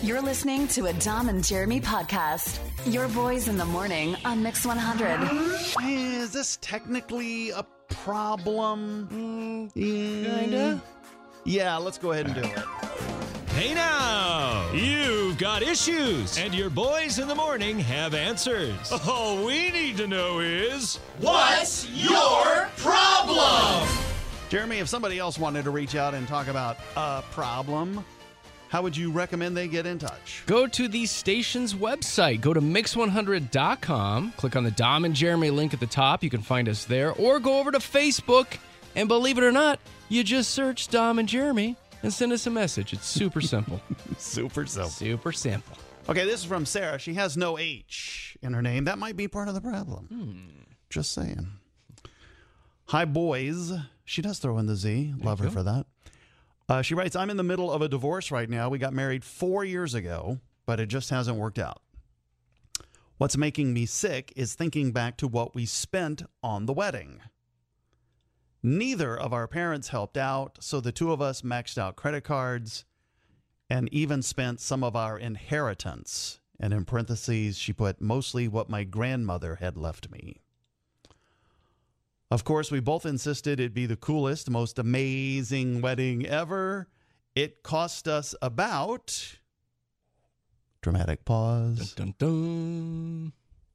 You're listening to a Dom and Jeremy podcast. Your boys in the morning on Mix 100. Is this technically a problem? Kinda. Yeah, let's go ahead and do it. Hey now, you've got issues, and your boys in the morning have answers. All we need to know is, what's your problem? Jeremy, if somebody else wanted to reach out and talk about a problem, how would you recommend they get in touch? Go to the station's website. Go to mix100.com. Click on the Dom and Jeremy link at the top. You can find us there. Or go over to Facebook, and believe it or not, you just search Dom and Jeremy and send us a message. It's super simple. Super simple. Super simple. Okay, this is from Sarah. She has no H in her name. That might be part of the problem. Just saying. Hi, boys. She does throw in the Z. Love her for that. She writes, I'm in the middle of a divorce right now. We got married 4 years ago, but it just hasn't worked out. What's making me sick is thinking back to what we spent on the wedding. Neither of our parents helped out, so the two of us maxed out credit cards and even spent some of our inheritance. And in parentheses, she put mostly what my grandmother had left me. Of course, we both insisted it'd be the coolest, most amazing wedding ever. It cost us about, dramatic pause, Dun, dun,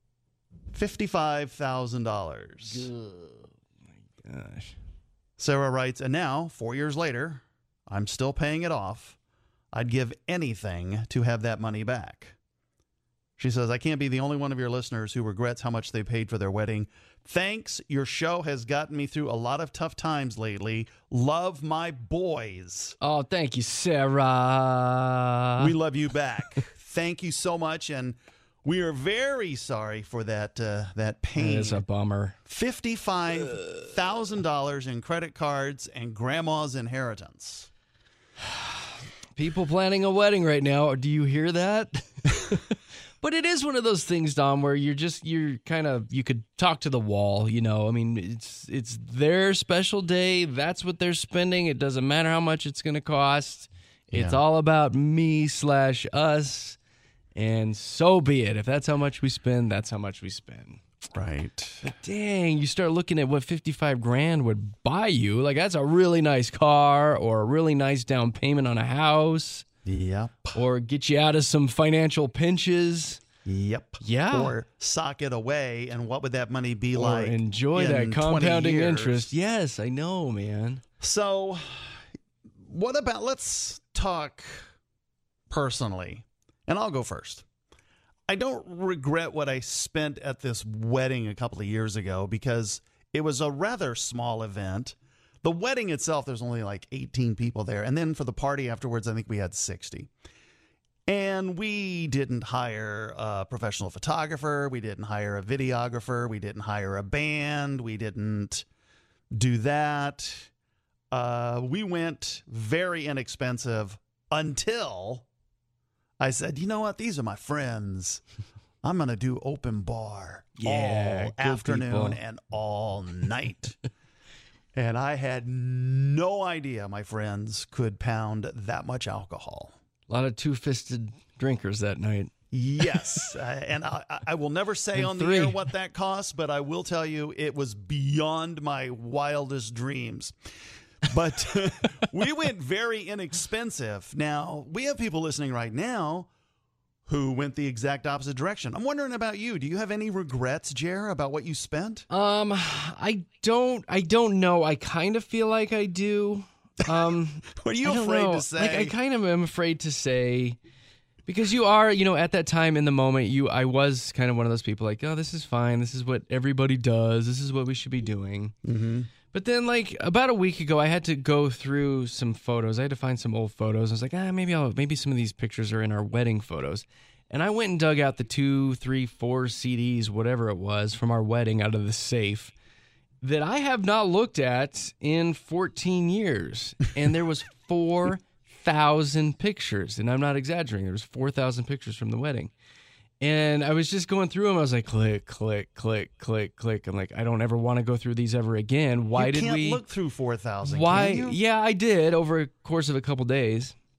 $55,000. Gosh. Sarah writes, and now, 4 years later, I'm still paying it off. I'd give anything to have that money back. She says, I can't be the only one of your listeners who regrets how much they paid for their wedding. Thanks. Your show has gotten me through a lot of tough times lately. Love, my boys. Oh, thank you, Sarah. We love you back. Thank you so much. And we are very sorry for that pain. It's a bummer. $55,000 in credit cards and grandma's inheritance. People planning a wedding right now. Do you hear that? But it is one of those things, Dom, where you could talk to the wall, you know. I mean, it's their special day. That's what they're spending. It doesn't matter how much it's going to cost. It's all about me/us. And so be it. If that's how much we spend, that's how much we spend. Right. But dang, you start looking at what $55,000 would buy you. Like, that's a really nice car or a really nice down payment on a house. Yep. Or get you out of some financial pinches. Yep. Yeah. Or sock it away, and what would that money be Or like? enjoy that in 20 compounding years? interest. Yes, I know, man. So, what about, let's talk personally, and I'll go first. I don't regret what I spent at this wedding a couple of years ago because it was a rather small event. The wedding itself, there's only like 18 people there. And then for the party afterwards, I think we had 60. And we didn't hire a professional photographer. We didn't hire a videographer. We didn't hire a band. We didn't do that. We went very inexpensive until I said, you know what? These are my friends. I'm going to do open bar all afternoon people. and all night. And I had no idea my friends could pound that much alcohol. A lot of two-fisted drinkers that night. Yes. And I will never say And on three. the air what that cost, but I will tell you it was beyond my wildest dreams. But we went very inexpensive. Now, we have people listening right now who went the exact opposite direction. I'm wondering about you. Do you have any regrets, Jer, about what you spent? I don't know. I kind of feel like I do. What are you I don't afraid know. to say? Like, I kind of am afraid to say, because you are, at that time in the moment, I was kind of one of those people like, oh, this is fine. This is what everybody does. This is what we should be doing. Mm-hmm. But then, like, about a week ago, I had to go through some photos. I had to find some old photos. I was like, maybe some of these pictures are in our wedding photos. And I went and dug out the 2, 3, 4 CDs, whatever it was, from our wedding out of the safe that I have not looked at in 14 years. And there was 4,000 pictures. And I'm not exaggerating. There was 4,000 pictures from the wedding. And I was just going through them. I was like, click, click, click, click, click. I'm like, I don't ever want to go through these ever again. Why did we look through 4,000? Why? Can you? Yeah, I did over a course of a couple days.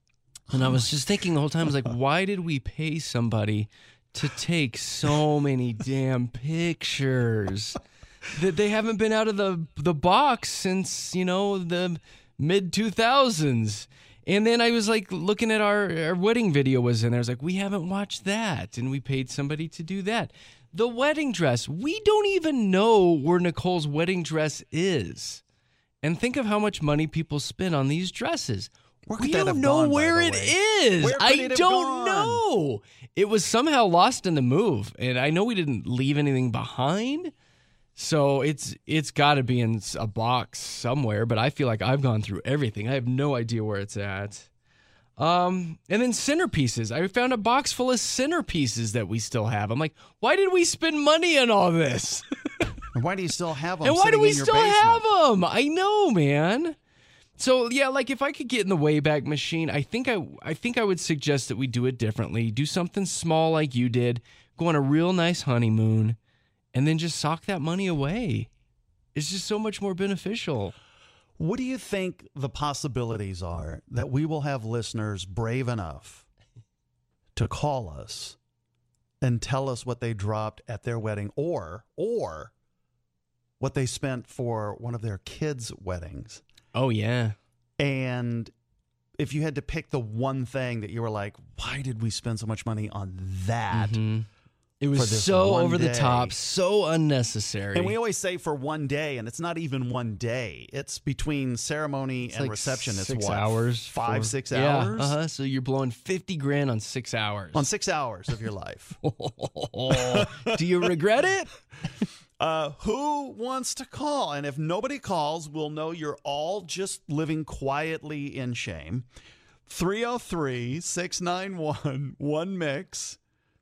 And I was just thinking the whole time, I was like, why did we pay somebody to take so many damn pictures that they haven't been out of the box since, the mid-2000s? And then I was like looking at our wedding video was in there. I was like, we haven't watched that. And we paid somebody to do that. The wedding dress. We don't even know where Nicole's wedding dress is. And think of how much money people spend on these dresses. We don't know where it is. I don't know. It was somehow lost in the move. And I know we didn't leave anything behind. So it's got to be in a box somewhere, but I feel like I've gone through everything. I have no idea where it's at. And then centerpieces. I found a box full of centerpieces that we still have. I'm like, why did we spend money on all this? And why do you still have them? And why do we still have basement? them? I know, man. So yeah, like if I could get in the Wayback Machine, I think I would suggest that we do it differently. Do something small like you did. Go on a real nice honeymoon. And then just sock that money away. It's just so much more beneficial. What do you think the possibilities are that we will have listeners brave enough to call us and tell us what they dropped at their wedding or what they spent for one of their kids' weddings? Oh, yeah. And if you had to pick the one thing that you were like, why did we spend so much money on that? Mm-hmm. It was so over the top, so unnecessary. And we always say for one day, and it's not even one day. It's between ceremony and like reception. It's 6 what? hours. 6 Yeah, hours? So you're blowing $50,000 on 6 hours. On 6 hours of your life. Do you regret it? Who wants to call? And if nobody calls, we'll know you're all just living quietly in shame. 303-691-1MIX.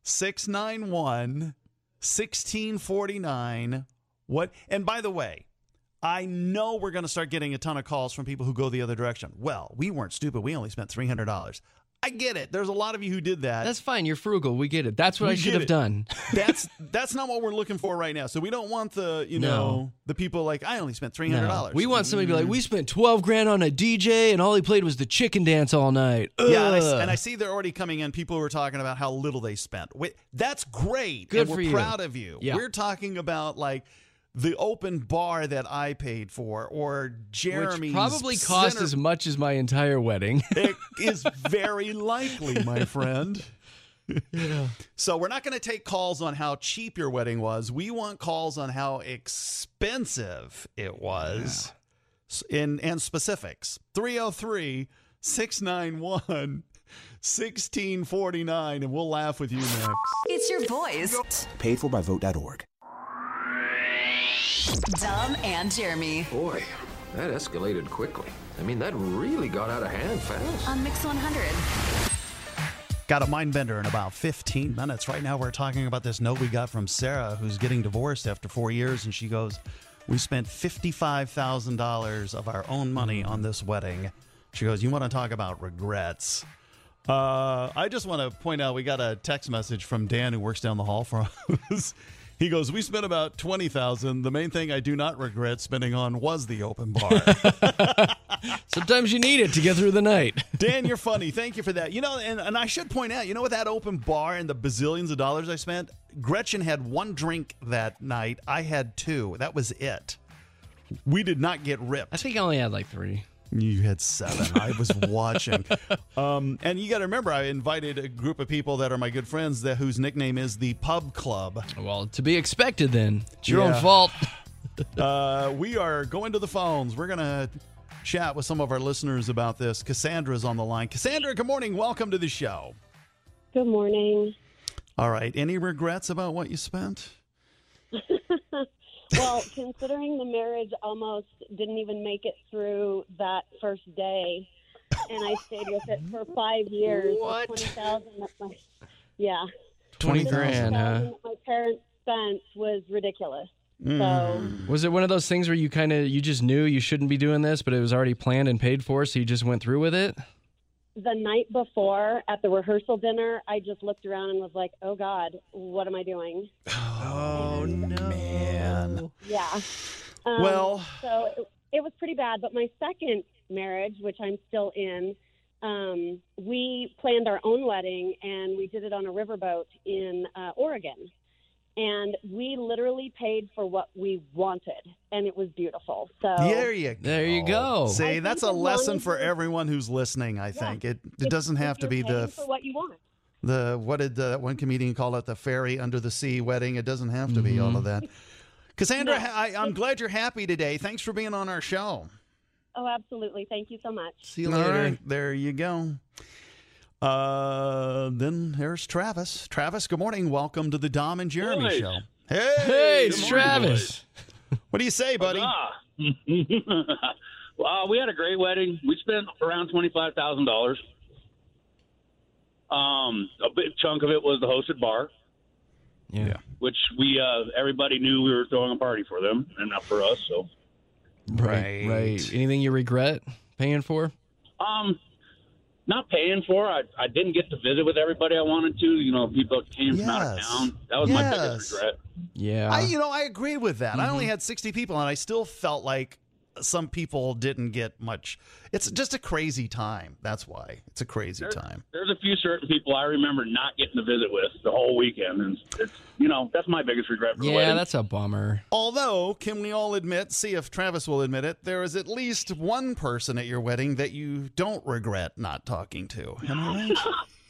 691-1649. What? And by the way, I know we're going to start getting a ton of calls from people who go the other direction. Well, we weren't stupid. We only spent $300. I get it. There's a lot of you who did that. That's fine. You're frugal. We get it. That's what I should have done. That's not what we're looking for right now. So we don't want the people like, I only spent $300. No. We want somebody to be like, we spent $12,000 on a DJ and all he played was the chicken dance all night. Ugh. Yeah, and I see they're already coming in. People who are talking about how little they spent. Wait, that's great. Good and for we're you. proud of you. Yeah. We're talking about like the open bar that I paid for, or Jeremy's. Which probably cost as much as my entire wedding. It is very likely, my friend. Yeah. So we're not going to take calls on how cheap your wedding was. We want calls on how expensive it was, and specifics. 303-691-1649, and we'll laugh with you next. It's your voice. Paid for by Vote.org. Dom and Jeremy Boy, that escalated quickly. I mean, that really got out of hand fast. on Mix 100. Got a mind bender in about 15 minutes. Right now we're talking about this note we got from Sarah, who's getting divorced after 4 years, and she goes, we spent $55,000 of our own money on this wedding. She goes, you want to talk about regrets? I just want to point out we got a text message from Dan, who works down the hall from us. He goes, we spent about $20,000. The main thing I do not regret spending on was the open bar. Sometimes you need it to get through the night. Dan, you're funny. Thank you for that. And I should point out, with that open bar and the bazillions of dollars I spent, Gretchen had one drink that night. I had two. That was it. We did not get ripped. I think I only had like 3. You had 7. I was watching. And you got to remember, I invited a group of people that are my good friends whose nickname is the Pub Club. Well, to be expected then. It's your own fault. We are going to the phones. We're going to chat with some of our listeners about this. Cassandra's on the line. Cassandra, good morning. Welcome to the show. Good morning. All right. Any regrets about what you spent? Well, considering the marriage almost didn't even make it through that first day, and I stayed with it for 5 years. What? $20,000. Yeah. $20,000, $20,000 huh? that my parents spent was ridiculous. So Was it one of those things where you just knew you shouldn't be doing this, but it was already planned and paid for, so you just went through with it? the night before at the rehearsal dinner, I just looked around and was like, oh, God, what am I doing? Oh, no. Man. Yeah. Well. So it was pretty bad. But my second marriage, which I'm still in, we planned our own wedding, and we did it on a riverboat in Oregon. And we literally paid for what we wanted, and it was beautiful. So There you go. See, that's a as long lesson as for you're- everyone who's listening, I think. It doesn't have to be You're paying for what you want. what did that one comedian call it? The ferry under the sea wedding. It doesn't have to be all of that. Cassandra, I'm glad you're happy today. Thanks for being on our show. Oh, absolutely. Thank you so much. See you All later. right, there you go. Then there's Travis. Travis, good morning. Welcome to the Dom and Jeremy Boys. Show. Hey, it's Good morning, Travis. What do you say, buddy? Well, we had a great wedding. We spent around $25,000. A big chunk of it was the hosted bar, Yeah. which we everybody knew we were throwing a party for them and not for us. So, Right. Anything you regret paying for? not paying for. I didn't get to visit with everybody I wanted to. You know, people came from out of Yes. town. That was my biggest Yes. regret. Yeah. I agree with that. I only had 60 people, and I still felt like some people didn't get much. It's just a crazy time. That's why. It's a crazy time. There's a few certain people I remember not getting to visit with the whole weekend, and it's that's my biggest regret for the yeah, wedding. that's a bummer. Although, can we all admit, see if Travis will admit it, there is at least one person at your wedding that you don't regret not talking to. Am I right?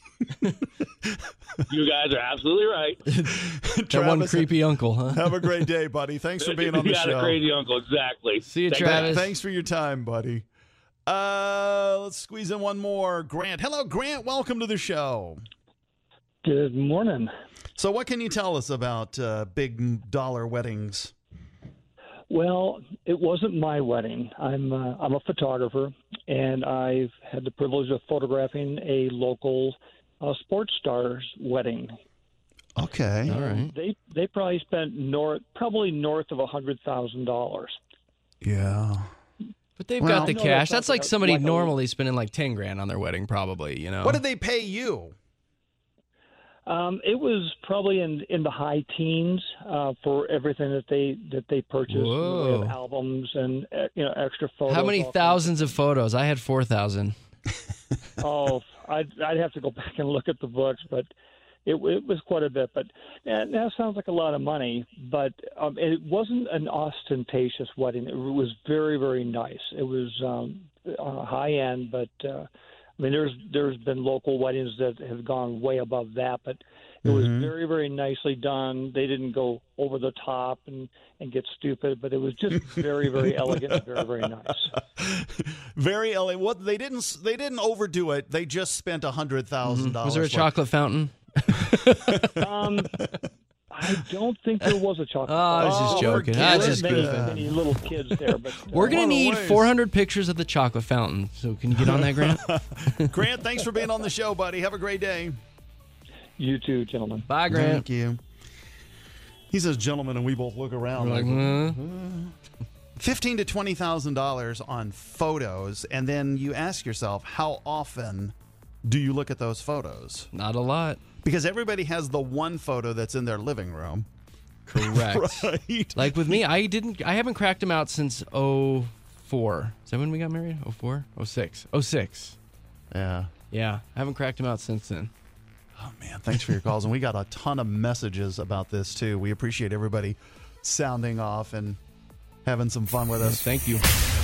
You guys are absolutely right. That one creepy uncle, huh? Have a great day, buddy. Thanks for being on the You got show. a crazy uncle, exactly. See you, Thank Travis. Thanks for your time, buddy. Let's squeeze in one more. Grant. Hello, Grant. Welcome to the show. Good morning. So what can you tell us about big dollar weddings? Well, it wasn't my wedding. I'm a photographer, and I've had the privilege of photographing a local sports star's wedding. Okay. All right. They probably spent north of $100,000. Yeah. But they've Well, got the no, cash. that's That's not like like somebody a- normally spending like 10 grand on their wedding, probably, you know? What did they pay you? It was probably in the high teens for everything that they purchased. Whoa. In the way of albums and extra photos. How many all kinds of thousands of photos? I had 4,000. Oh, I'd have to go back and look at the books, but it was quite a bit. But that sounds like a lot of money, but it wasn't an ostentatious wedding. It was very, very nice. It was high end, but I mean, there's been local weddings that have gone way above that, but it was very, very nicely done. They didn't go over the top and get stupid, but it was just very, very elegant and very, very nice. Very elegant. What they didn't overdo it. They just spent $100,000. Was there a chocolate fountain? I don't think there was a chocolate. Oh, I was just joking. I was just many, goofing. many little kids there, but We're going to What a need waste. 400 pictures of the chocolate fountain. So can you get on that, Grant? Grant, thanks for being on the show, buddy. Have a great day. you too, gentlemen. Bye, Grant. Thank you. He says, "Gentlemen," and we both look around We're like, $15,000 to $20,000 on photos, and then you ask yourself, how often do you look at those photos? not a lot. Because everybody has the one photo that's in their living room. Correct. Right. Like with me, I haven't cracked them out since 04. Is that when we got married? 04? 06. 06. Yeah. Yeah, I haven't cracked them out since then. Oh, man, thanks for your calls. And we got a ton of messages about this, too. We appreciate everybody sounding off and having some fun with us. Thank you.